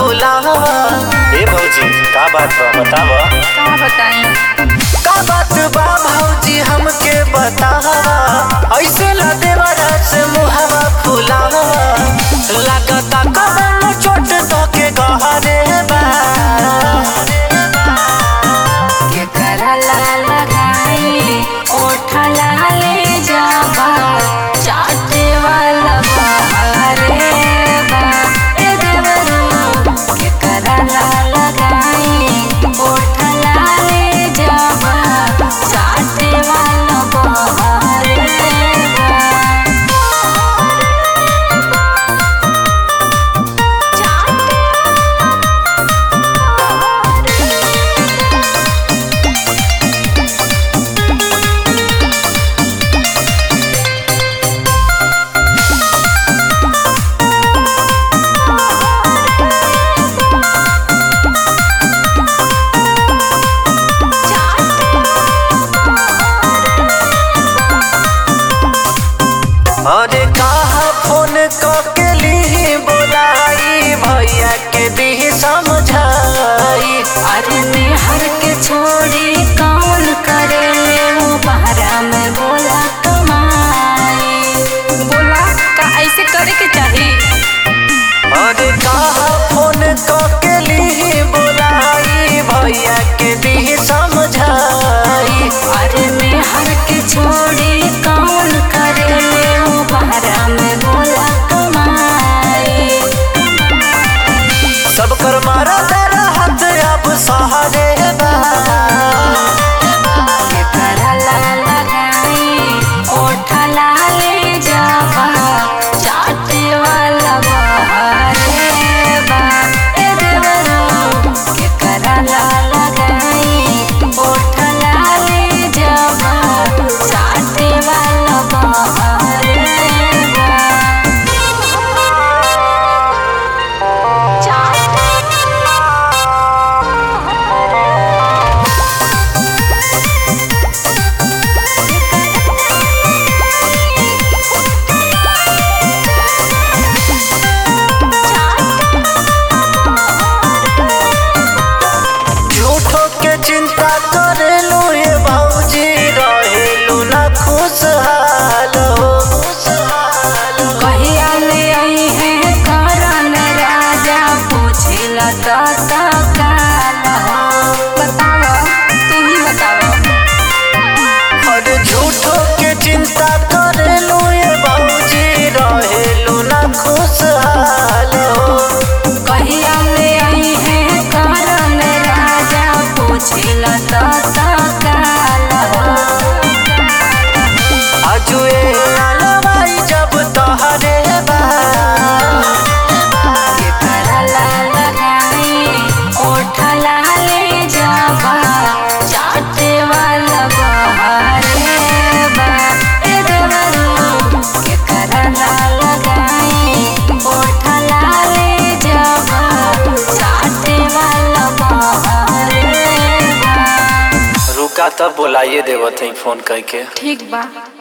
फुलावा। ए भौजी का बात बा बताव। का बताई का बात बा भौजी हमके बतावा। ऐसे ला देवरा से मुहावा फुलावा। लागता कमल चोट तो के गहरे बा। के करला लगाई ओठ लाले जाबा चाटे वाला बहारे बा। ए देवरू के करला लगाई ओठ लाले जाबा चाटे वाला बहारे बा। अरे कहा फोन के ली बोलाई भैया के दी समझाई। अरे निहर के छोड़ी कौन करे वो बहरा में बोला कमाई। बोला का ऐसे करे के चाही। अरे कहा फोन के ली बोलाई भैया के दी समझाई। अरे निहर के छोड़ी कौन करे वो बहरा में बोला कमाई। सब कर मारा तेरा हाथ अब सहारे बा। के करला लगाई ओठ लाले जाबा चाटे वाला बहारे बा। ए देवरू के करला लगाई ओठ लाले जाबा चाटे वाला बहारे बा। झूठो के चिंता करेलू ये भौजी रहेलू ना खुशहाल हो। कहिया ले आई है करन राजा पूछिला दाता काल हो। बतावा तू ही बतावा। अरे झूठो के चिंता करेलू ये भौजी रहेलू ना खुशहाल हो। कहिया ले आई है करन राजा पूछिला दाता काल हो। आजुए अलवाई जब तोहरे बा। के करला लगाई ओठ लाले जाबा चाटे वाला बहारे बा। ए देवरू के करला लगाई ओठ लाले जाबा चाटे वाला बहारे बा। रुका तब बोलाइए देवत हई फोन करके। ठीक बा।